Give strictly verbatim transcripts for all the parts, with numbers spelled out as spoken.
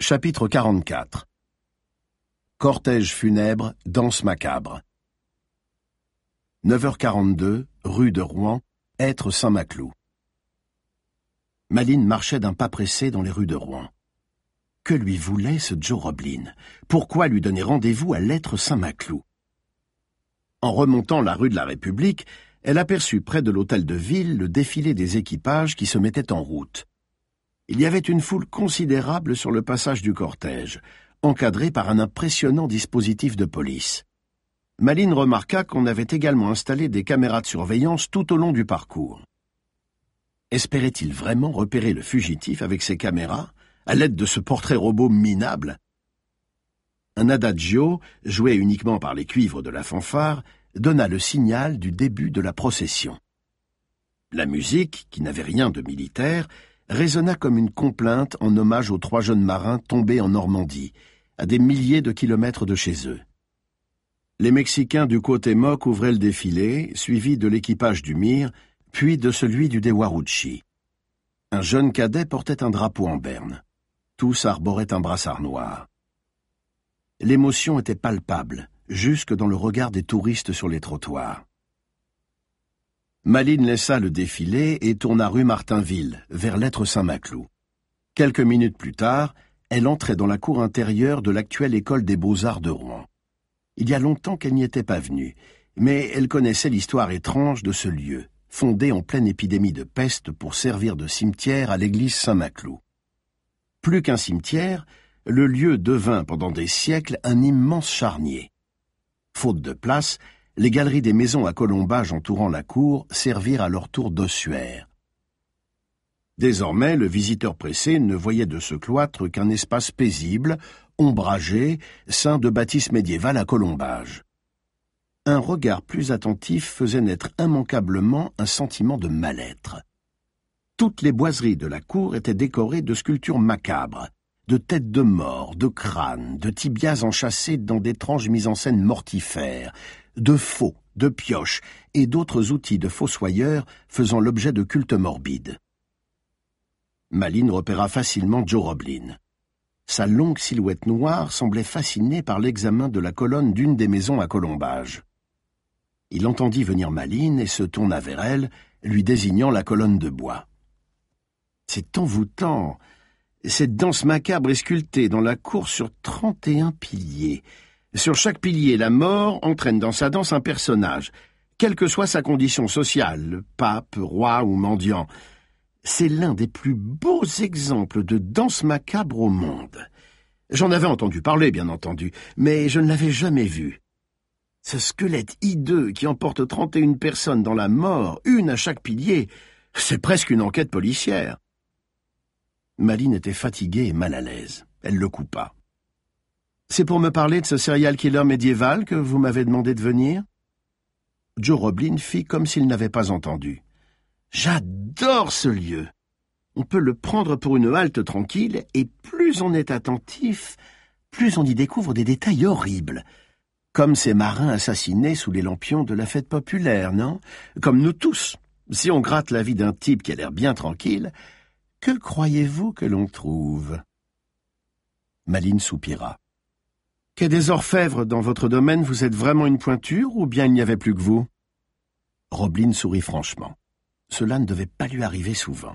Chapitre quarante-quatre. Cortège funèbre, danse macabre. neuf heures quarante-deux, rue de Rouen, Hêtre Saint-Maclou. Malines marchait d'un pas pressé dans les rues de Rouen. Que lui voulait ce Joe Roblin? Pourquoi lui donner rendez-vous à l'Hêtre Saint-Maclou? En remontant la rue de la République, elle aperçut près de l'hôtel de ville le défilé des équipages qui se mettaient en route. Il y avait une foule considérable sur le passage du cortège, encadrée par un impressionnant dispositif de police. Malines remarqua qu'on avait également installé des caméras de surveillance tout au long du parcours. Espérait-il vraiment repérer le fugitif avec ses caméras, à l'aide de ce portrait robot minable? Un adagio, joué uniquement par les cuivres de la fanfare, donna le signal du début de la procession. La musique, qui n'avait rien de militaire, résonna comme une complainte en hommage aux trois jeunes marins tombés en Normandie, à des milliers de kilomètres de chez eux. Les Mexicains du Cuauhtémoc ouvraient le défilé, suivis de l'équipage du Mir, puis de celui du Dewaruchi. Un jeune cadet portait un drapeau en berne. Tous arboraient un brassard noir. L'émotion était palpable, jusque dans le regard des touristes sur les trottoirs. Malines laissa le défilé et tourna rue Martinville, vers l'Hêtre Saint-Maclou. Quelques minutes plus tard, elle entrait dans la cour intérieure de l'actuelle école des beaux-arts de Rouen. Il y a longtemps qu'elle n'y était pas venue, mais elle connaissait l'histoire étrange de ce lieu, fondé en pleine épidémie de peste pour servir de cimetière à l'église Saint-Maclou. Plus qu'un cimetière, le lieu devint pendant des siècles un immense charnier. Faute de place, les galeries des maisons à colombages entourant la cour servirent à leur tour d'ossuaire. Désormais, le visiteur pressé ne voyait de ce cloître qu'un espace paisible, ombragé, ceint de bâtisses médiévales à colombages. Un regard plus attentif faisait naître immanquablement un sentiment de mal-être. Toutes les boiseries de la cour étaient décorées de sculptures macabres, de têtes de mort, de crânes, de tibias enchâssés dans d'étranges mises en scène mortifères, de faux, de pioches et d'autres outils de fossoyeurs faisant l'objet de cultes morbides. Malines repéra facilement Joe Roblin. Sa longue silhouette noire semblait fascinée par l'examen de la colonne d'une des maisons à colombages. Il entendit venir Malines et se tourna vers elle, lui désignant la colonne de bois. « C'est envoûtant. Cette danse macabre est sculptée dans la cour sur trente et un piliers. Sur chaque pilier, la mort entraîne dans sa danse un personnage, quelle que soit sa condition sociale, pape, roi ou mendiant. C'est l'un des plus beaux exemples de danse macabre au monde. J'en avais entendu parler, bien entendu, mais je ne l'avais jamais vu. Ce squelette hideux qui emporte trente et une personnes dans la mort, une à chaque pilier, c'est presque une enquête policière. » Malines était fatiguée et mal à l'aise. Elle le coupa. « C'est pour me parler de ce serial killer médiéval que vous m'avez demandé de venir ?» Joe Roblin fit comme s'il n'avait pas entendu. « J'adore ce lieu. On peut le prendre pour une halte tranquille, et plus on est attentif, plus on y découvre des détails horribles. Comme ces marins assassinés sous les lampions de la fête populaire, non? Comme nous tous. Si on gratte la vie d'un type qui a l'air bien tranquille, que croyez-vous que l'on trouve ?» Malines soupira. « Qu'est des orfèvres dans votre domaine, vous êtes vraiment une pointure, ou bien il n'y avait plus que vous ?» Roblin sourit franchement. Cela ne devait pas lui arriver souvent.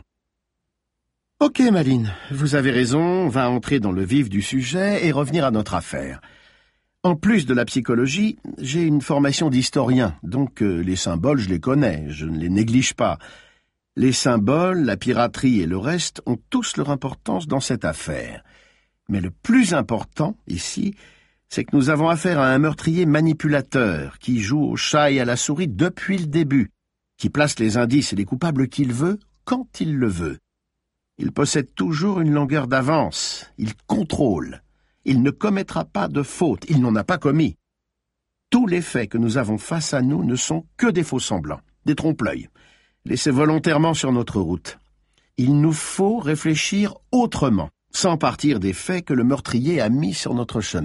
« Ok, Malines, vous avez raison, on va entrer dans le vif du sujet et revenir à notre affaire. En plus de la psychologie, j'ai une formation d'historien, donc euh, les symboles, je les connais, je ne les néglige pas. Les symboles, la piraterie et le reste ont tous leur importance dans cette affaire. Mais le plus important, ici, c'est que nous avons affaire à un meurtrier manipulateur qui joue au chat et à la souris depuis le début, qui place les indices et les coupables qu'il veut, quand il le veut. Il possède toujours une longueur d'avance, il contrôle. Il ne commettra pas de faute, il n'en a pas commis. Tous les faits que nous avons face à nous ne sont que des faux-semblants, des trompe-l'œil, laissés volontairement sur notre route. Il nous faut réfléchir autrement, sans partir des faits que le meurtrier a mis sur notre chemin. »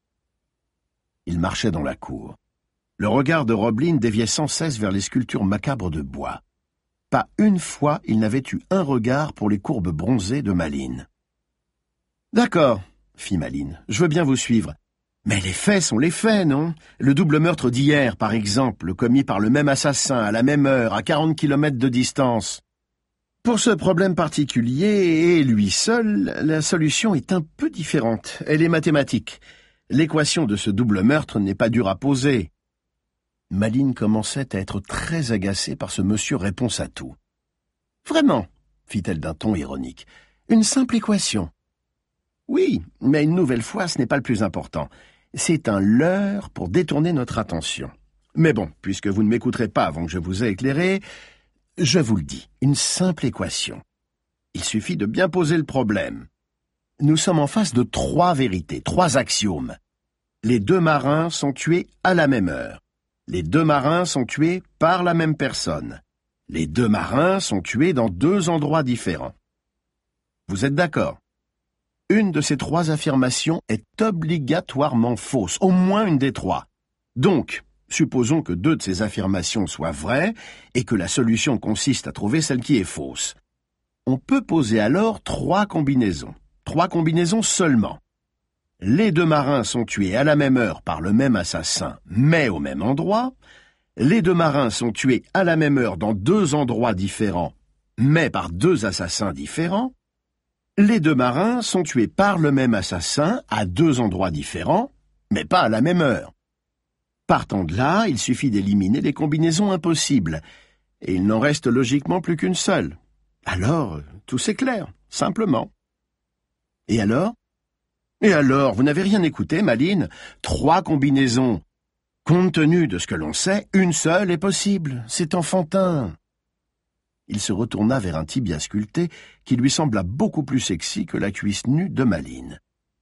Il marchait dans la cour. Le regard de Roblin déviait sans cesse vers les sculptures macabres de bois. Pas une fois il n'avait eu un regard pour les courbes bronzées de Malines. D'accord, fit Malines, je veux bien vous suivre. Mais les faits sont les faits, non? Le double meurtre d'hier, par exemple, commis par le même assassin, à la même heure, à quarante kilomètres de distance. Pour ce problème particulier, et lui seul, la solution est un peu différente. Elle est mathématique. L'équation de ce double meurtre n'est pas dure à poser. Malines commençait à être très agacée par ce monsieur réponse à tout. « Vraiment ?» fit-elle d'un ton ironique. « Une simple équation. » Oui, mais une nouvelle fois, ce n'est pas le plus important. C'est un leurre pour détourner notre attention. Mais bon, puisque vous ne m'écouterez pas avant que je vous ai éclairé, je vous le dis, une simple équation. Il suffit de bien poser le problème. Nous sommes en face de trois vérités, trois axiomes. Les deux marins sont tués à la même heure. Les deux marins sont tués par la même personne. Les deux marins sont tués dans deux endroits différents. Vous êtes d'accord? Une de ces trois affirmations est obligatoirement fausse, au moins une des trois. Donc, supposons que deux de ces affirmations soient vraies et que la solution consiste à trouver celle qui est fausse. On peut poser alors trois combinaisons, trois combinaisons seulement. Les deux marins sont tués à la même heure par le même assassin, mais au même endroit. Les deux marins sont tués à la même heure dans deux endroits différents, mais par deux assassins différents. Les deux marins sont tués par le même assassin à deux endroits différents, mais pas à la même heure. Partant de là, il suffit d'éliminer les combinaisons impossibles, et il n'en reste logiquement plus qu'une seule. Alors, tout s'éclaire, simplement. Et alors? Et alors, vous n'avez rien écouté, Malines? Trois combinaisons. Compte tenu de ce que l'on sait, une seule est possible. C'est enfantin. Il se retourna vers un tibia sculpté qui lui sembla beaucoup plus sexy que la cuisse nue de Malines.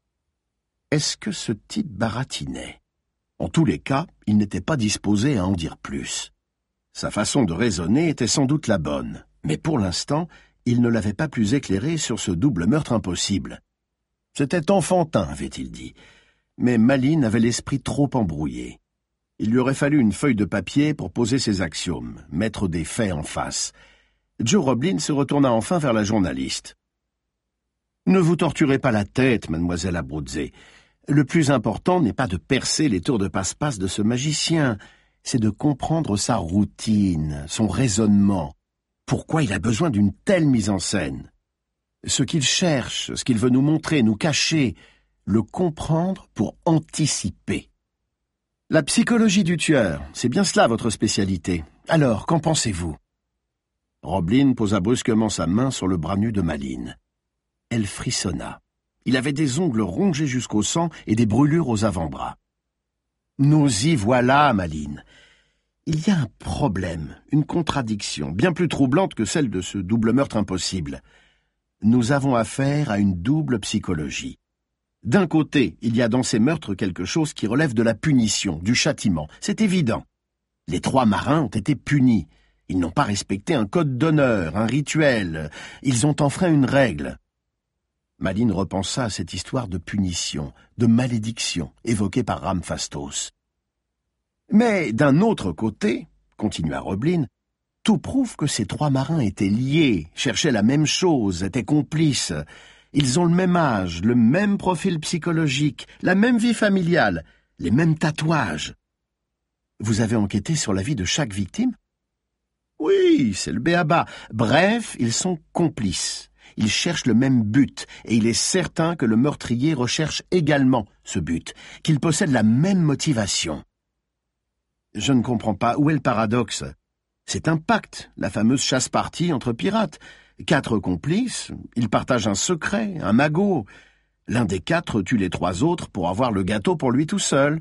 Est-ce que ce type baratinait? En tous les cas, il n'était pas disposé à en dire plus. Sa façon de raisonner était sans doute la bonne, mais pour l'instant, il ne l'avait pas plus éclairé sur ce double meurtre impossible. C'était enfantin, avait-il dit, mais Malines avait l'esprit trop embrouillé. Il lui aurait fallu une feuille de papier pour poser ses axiomes, mettre des faits en face. Joe Roblin se retourna enfin vers la journaliste. « Ne vous torturez pas la tête, mademoiselle Abruzzi. Le plus important n'est pas de percer les tours de passe-passe de ce magicien, c'est de comprendre sa routine, son raisonnement. Pourquoi il a besoin d'une telle mise en scène? Ce qu'il cherche, ce qu'il veut nous montrer, nous cacher, le comprendre pour anticiper. La psychologie du tueur, c'est bien cela votre spécialité. Alors, qu'en pensez-vous? » Roblin posa brusquement sa main sur le bras nu de Malines. Elle frissonna. Il avait des ongles rongés jusqu'au sang et des brûlures aux avant-bras. « Nous y voilà, Malines. Il y a un problème, une contradiction, bien plus troublante que celle de ce double meurtre impossible. Nous avons affaire à une double psychologie. D'un côté, il y a dans ces meurtres quelque chose qui relève de la punition, du châtiment. C'est évident. Les trois marins ont été punis. Ils n'ont pas respecté un code d'honneur, un rituel. Ils ont enfreint une règle. » Malines repensa à cette histoire de punition, de malédiction, évoquée par Ramphastos. « Mais d'un autre côté, continua Roblin, tout prouve que ces trois marins étaient liés, cherchaient la même chose, étaient complices. Ils ont le même âge, le même profil psychologique, la même vie familiale, les mêmes tatouages. Vous avez enquêté sur la vie de chaque victime? Oui, c'est le b.a.-ba. Bref, ils sont complices. Ils cherchent le même but, et il est certain que le meurtrier recherche également ce but, qu'il possède la même motivation. Je ne comprends pas, où est le paradoxe? C'est un pacte, la fameuse chasse-partie entre pirates. Quatre complices, ils partagent un secret, un magot. L'un des quatre tue les trois autres pour avoir le gâteau pour lui tout seul.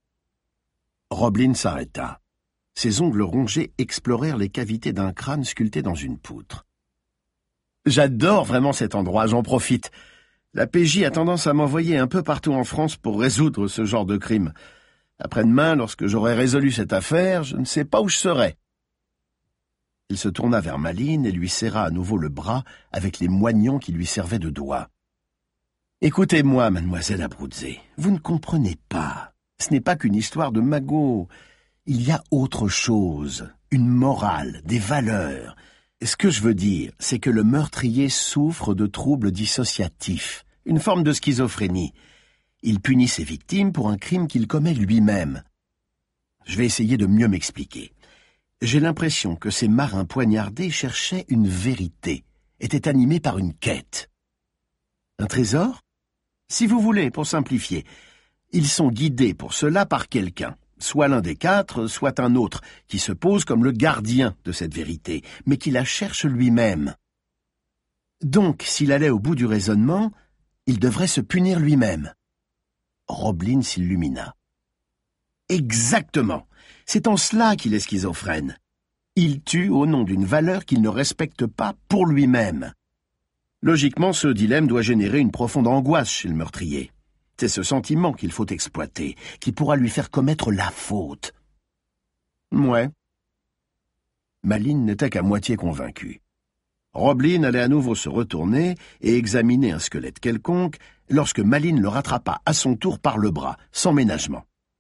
Roblin s'arrêta. Ses ongles rongés explorèrent les cavités d'un crâne sculpté dans une poutre. « J'adore vraiment cet endroit, j'en profite. La P J a tendance à m'envoyer un peu partout en France pour résoudre ce genre de crime. Après-demain, lorsque j'aurai résolu cette affaire, je ne sais pas où je serai. » Il se tourna vers Malines et lui serra à nouveau le bras avec les moignons qui lui servaient de doigts. « Écoutez-moi, mademoiselle Abruzzi, vous ne comprenez pas. Ce n'est pas qu'une histoire de magot. Il y a autre chose, une morale, des valeurs. Ce que je veux dire, c'est que le meurtrier souffre de troubles dissociatifs. une forme de schizophrénie. Il punit ses victimes pour un crime qu'il commet lui-même. Je vais essayer de mieux m'expliquer. J'ai l'impression que ces marins poignardés cherchaient une vérité, étaient animés par une quête. Un trésor? Si vous voulez, pour simplifier. Ils sont guidés pour cela par quelqu'un, soit l'un des quatre, soit un autre, qui se pose comme le gardien de cette vérité, mais qui la cherche lui-même. Donc, s'il allait au bout du raisonnement, il devrait se punir lui-même. Roblin s'illumina. Exactement. C'est en cela qu'il est schizophrène. Il tue au nom d'une valeur qu'il ne respecte pas pour lui-même. Logiquement, ce dilemme doit générer une profonde angoisse chez le meurtrier. C'est ce sentiment qu'il faut exploiter, qui pourra lui faire commettre la faute. Ouais. Malines n'était qu'à moitié convaincu. Roblin allait à nouveau se retourner et examiner un squelette quelconque lorsque Malines le rattrapa à son tour par le bras, sans ménagement.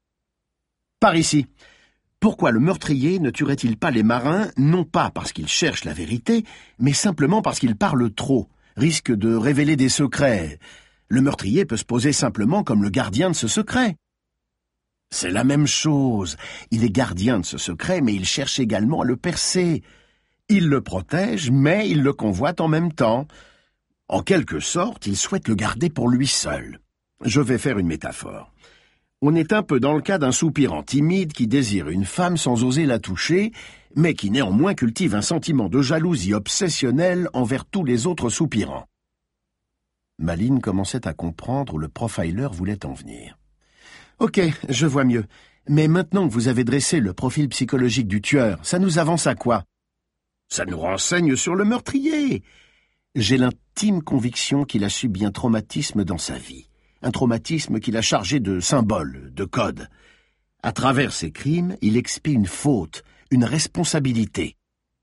« Par ici. Pourquoi le meurtrier ne tuerait-il pas les marins, non pas parce qu'il cherche la vérité, mais simplement parce qu'il parle trop, risque de révéler des secrets. Le meurtrier peut se poser simplement comme le gardien de ce secret. » C'est la même chose. Il est gardien de ce secret, mais il cherche également à le percer. Il le protège, mais il le convoite en même temps. En quelque sorte, il souhaite le garder pour lui seul. Je vais faire une métaphore. On est un peu dans le cas d'un soupirant timide qui désire une femme sans oser la toucher, mais qui néanmoins cultive un sentiment de jalousie obsessionnelle envers tous les autres soupirants. Malines commençait à comprendre où le profiler voulait en venir. « Ok, je vois mieux. Mais maintenant que vous avez dressé le profil psychologique du tueur, ça nous avance à quoi? » « Ça nous renseigne sur le meurtrier. » J'ai l'intime conviction qu'il a subi un traumatisme dans sa vie. Un traumatisme qu'il a chargé de symboles, de codes. À travers ses crimes, il expie une faute, une responsabilité.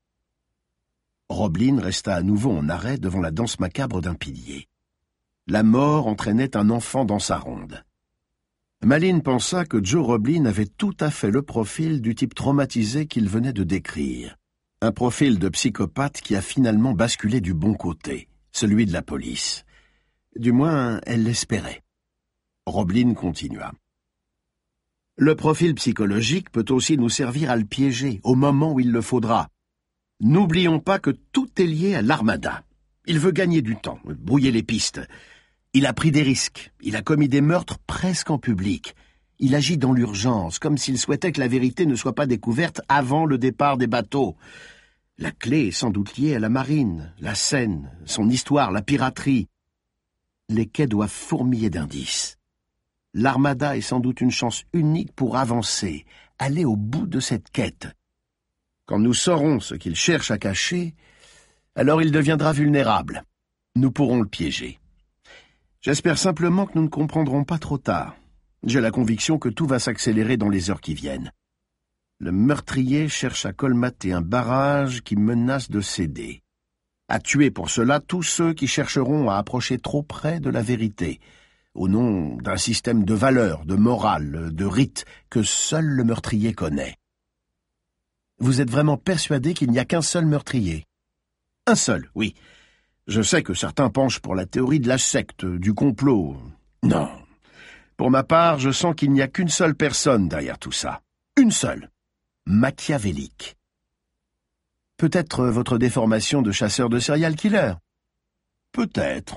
Roblin resta à nouveau en arrêt devant la danse macabre d'un pilier. La mort entraînait un enfant dans sa ronde. Malines pensa que Joe Roblin avait tout à fait le profil du type traumatisé qu'il venait de décrire. Un profil de psychopathe qui a finalement basculé du bon côté, celui de la police. Du moins, elle l'espérait. Roblin continua. Le profil psychologique peut aussi nous servir à le piéger au moment où il le faudra. N'oublions pas que tout est lié à l'Armada. Il veut gagner du temps, brouiller les pistes. Il a pris des risques, il a commis des meurtres presque en public. Il agit dans l'urgence, comme s'il souhaitait que la vérité ne soit pas découverte avant le départ des bateaux. La clé est sans doute liée à la marine, la Seine, son histoire, la piraterie. Les quais doivent fourmiller d'indices. L'Armada est sans doute une chance unique pour avancer, aller au bout de cette quête. Quand nous saurons ce qu'il cherche à cacher, alors il deviendra vulnérable. Nous pourrons le piéger. J'espère simplement que nous ne comprendrons pas trop tard. J'ai la conviction que tout va s'accélérer dans les heures qui viennent. Le meurtrier cherche à colmater un barrage qui menace de céder. À tuer pour cela tous ceux qui chercheront à approcher trop près de la vérité, au nom d'un système de valeurs, de morale, de rites que seul le meurtrier connaît. Vous êtes vraiment persuadé qu'il n'y a qu'un seul meurtrier? Un seul, oui. Je sais que certains penchent pour la théorie de la secte, du complot. Non. Pour ma part, je sens qu'il n'y a qu'une seule personne derrière tout ça. Une seule. Machiavélique. Peut-être votre déformation de chasseur de serial killer? Peut-être.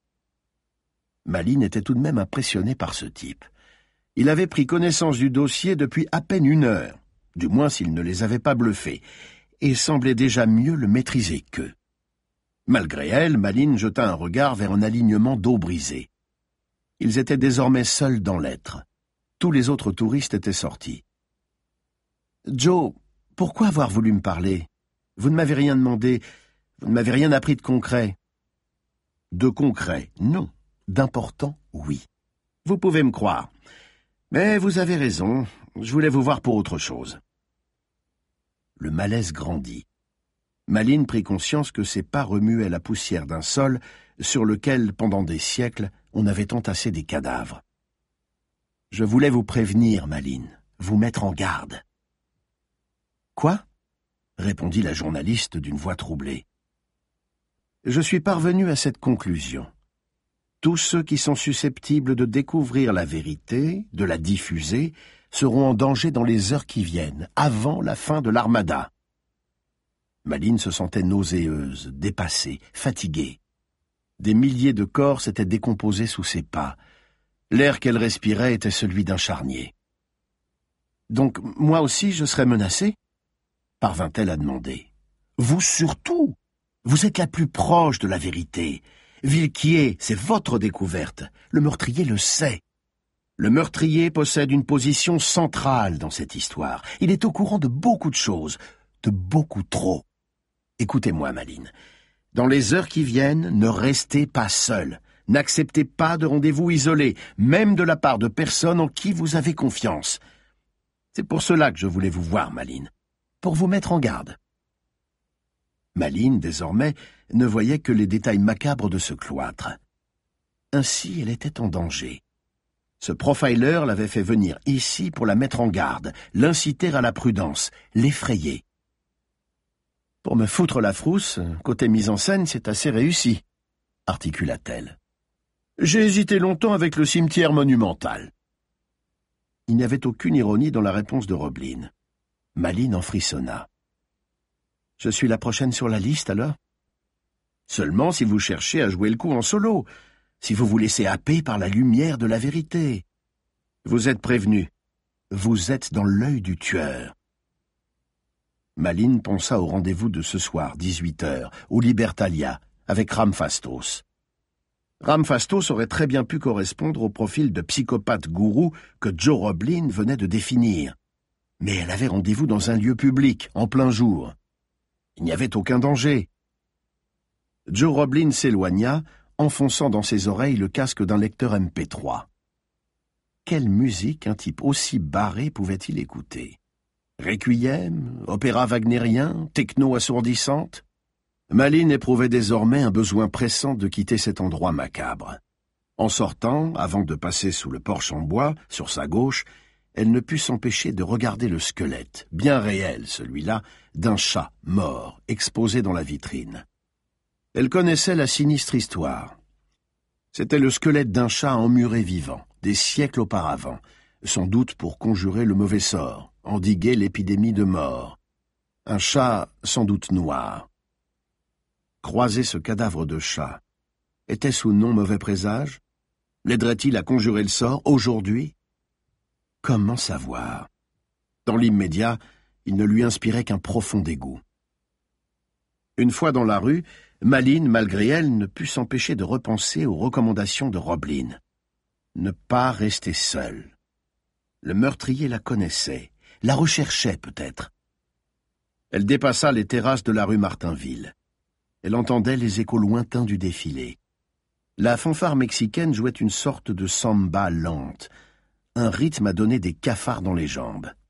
Malines était tout de même impressionné par ce type. Il avait pris connaissance du dossier depuis à peine une heure, du moins s'il ne les avait pas bluffés, et semblait déjà mieux le maîtriser qu'eux. Malgré elle, Malines jeta un regard vers un alignement d'eau brisée. Ils étaient désormais seuls dans l'être. Tous les autres touristes étaient sortis. « Joe, pourquoi avoir voulu me parler? Vous ne m'avez rien demandé, vous ne m'avez rien appris de concret. » « De concret, non. D'important, oui. Vous pouvez me croire. Mais vous avez raison, je voulais vous voir pour autre chose. » Le malaise grandit. Malines prit conscience que ses pas remuaient la poussière d'un sol sur lequel, pendant des siècles, on avait entassé des cadavres. « Je voulais vous prévenir, Malines, vous mettre en garde. »« Quoi ?» répondit la journaliste d'une voix troublée. « Je suis parvenu à cette conclusion. Tous ceux qui sont susceptibles de découvrir la vérité, de la diffuser, seront en danger dans les heures qui viennent, avant la fin de l'armada. » Malines se sentait nauséeuse, dépassée, fatiguée. Des milliers de corps s'étaient décomposés sous ses pas. L'air qu'elle respirait était celui d'un charnier. « Donc, moi aussi, je serais menacée ?» parvint-elle à demander. « Vous surtout! Vous êtes la plus proche de la vérité. Villequier, c'est votre découverte. Le meurtrier le sait. Le meurtrier possède une position centrale dans cette histoire. Il est au courant de beaucoup de choses, de beaucoup trop. Écoutez-moi, Malines. Dans les heures qui viennent, ne restez pas seul. N'acceptez pas de rendez-vous isolés, même de la part de personnes en qui vous avez confiance. C'est pour cela que je voulais vous voir, Malines, pour vous mettre en garde. » Malines, désormais, ne voyait que les détails macabres de ce cloître. Ainsi, elle était en danger. Ce profiler l'avait fait venir ici pour la mettre en garde, l'inciter à la prudence, l'effrayer. « Pour me foutre la frousse, côté mise en scène, c'est assez réussi, » articula-t-elle. « J'ai hésité longtemps avec le cimetière monumental. » Il n'y avait aucune ironie dans la réponse de Roblin. Malines en frissonna. « Je suis la prochaine sur la liste, alors ? Seulement si vous cherchez à jouer le coup en solo, si vous vous laissez happer par la lumière de la vérité. Vous êtes prévenu. Vous êtes dans l'œil du tueur. » Malines pensa au rendez-vous de ce soir, dix-huit heures, au Libertalia, avec Ramphastos. Ramphastos aurait très bien pu correspondre au profil de psychopathe gourou que Joe Roblin venait de définir. Mais elle avait rendez-vous dans un lieu public, en plein jour. Il n'y avait aucun danger. Joe Roblin s'éloigna, enfonçant dans ses oreilles le casque d'un lecteur M P trois. Quelle musique un type aussi barré pouvait-il écouter? Requiem, opéra wagnérien, techno assourdissante? Malines éprouvait désormais un besoin pressant de quitter cet endroit macabre. En sortant, avant de passer sous le porche en bois, sur sa gauche, elle ne put s'empêcher de regarder le squelette, bien réel celui-là, d'un chat mort, exposé dans la vitrine. Elle connaissait la sinistre histoire. C'était le squelette d'un chat emmuré vivant, des siècles auparavant, sans doute pour conjurer le mauvais sort, endiguer l'épidémie de mort. Un chat sans doute noir. Croiser ce cadavre de chat, était-ce ou non mauvais présage? L'aiderait-il à conjurer le sort, aujourd'hui? Comment savoir? Dans l'immédiat, il ne lui inspirait qu'un profond dégoût. Une fois dans la rue, Malines, malgré elle, ne put s'empêcher de repenser aux recommandations de Roblin. Ne pas rester seule. Le meurtrier la connaissait, la recherchait peut-être. Elle dépassa les terrasses de la rue Martinville. Elle entendait les échos lointains du défilé. La fanfare mexicaine jouait une sorte de samba lente, un rythme à donner des cafards dans les jambes.